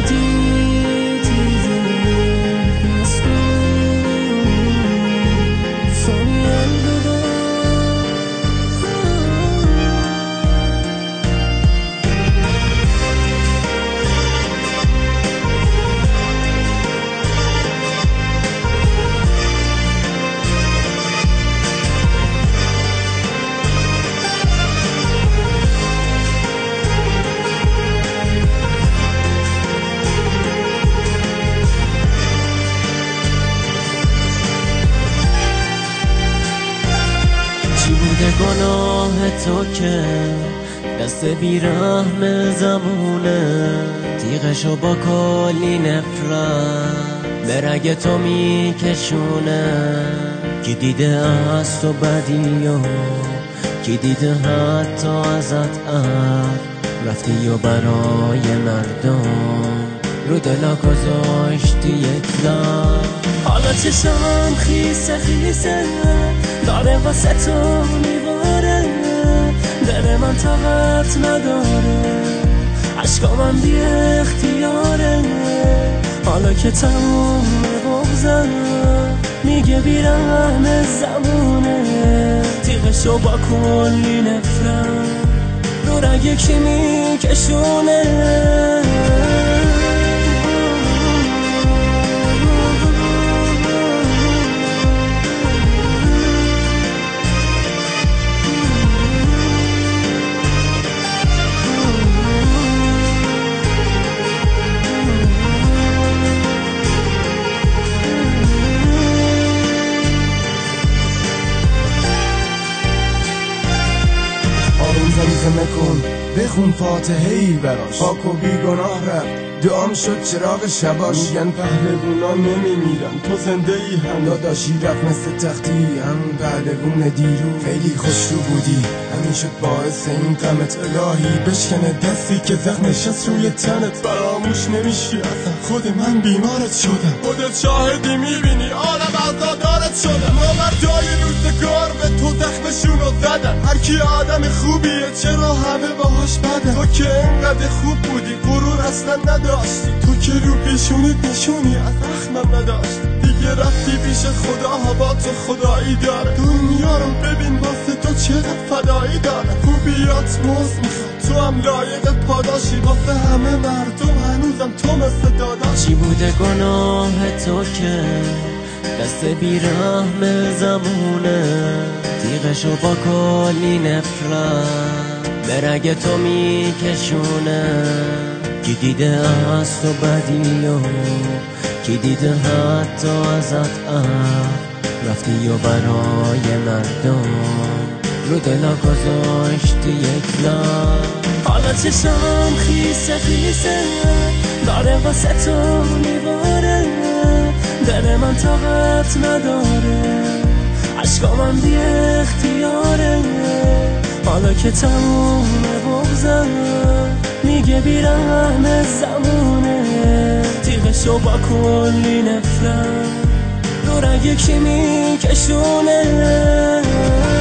گناه تو که دست بیرحم زمونه تیغشو با کلی نفرت به رگ تو میکشونه. کی دیده از تو بدی و کی دیده حتی ازت رفتی و برای مردم رو دلا گذاشتی یک لب. حالا چشم خیسه خیسه داره واسه تو میباره، دل من طاقت نداره، عشقا من بی اختیاره. حالا که تموم بغضم میگه بیرحم زمونه تیغشو با کلی نفرت رو رگ کی میکشونه. زمزمه کن بخون فاتحه‌ای براش، پاک و بیگناه رفت دعام شد چراغ شباش. میگن پهلوونا نمیمیرن تو زنده ای هم، داداشی رفت مثل تختی هم پهلوون دیرو. خیلی خوش رو بودی همین شد باعث این غمت، الهی بشکنه دستی که زخم نشست روی تنت. فراموش نمیشی اصلا خود من بیمارت شدم، خودت شاهدی میبینی عالم عزادارت شدم. مردای روزگار به تو زخمشونو زدن، هر کی آدم خوبیه چرا همه باهاش بدن. تو که انقدر خوب بودی غرور اصلا نداشتی، تو که رو پیشونت نشونی از زخمم نداشتی. دیگه رفتی پیش خدا با تو خدایی داره، دنیا رو ببین واسه تو چقدر فدایی داره. خوبیات موز میخواد تو هم لایق پاداشی، واسه همه مردم هنوزم تو مثل داداشی. چی بوده گناه تو که دست بیرحم زمونه تیغشو با کلی نفرت به رگ تو میکشونه. کی دیده از تو بدی و کی دیده حتی ازت رفتی و برای مردم رو دلا گذاشتی یک لب. حالا چشم خیسه خیسه داره واسه تو میباره، دل من طاقت نداره، عشقا من بی اختیاره. حالا که تموم بغضم میگه بیرحم زمونه تیغشو با کلی نفرت رو رگ کی میکشونه.